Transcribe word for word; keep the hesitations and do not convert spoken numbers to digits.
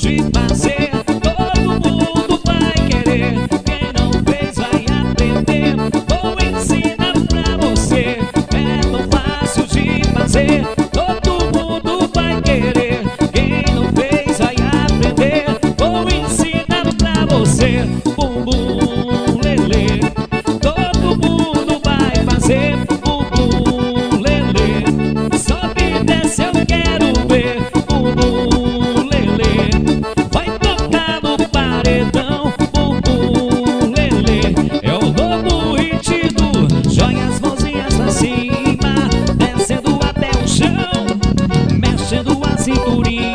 de fazer, todo mundo vai querer. Quem não fez vai aprender. Vou ensinar pra você, é tão fácil de fazer, todo mundo vai querer. Quem não fez vai aprender. Vou ensinar pra você. Bumbum lelê, todo mundo vai fazer. Bumbum lelê, sobe e desce, eu quero ver. Bumbum lelê, vai tocar no paredão. Bumbum lelê, é o novo hit do joga as mãozinhas pra cima, descendo até o chão, mexendo a cinturinha.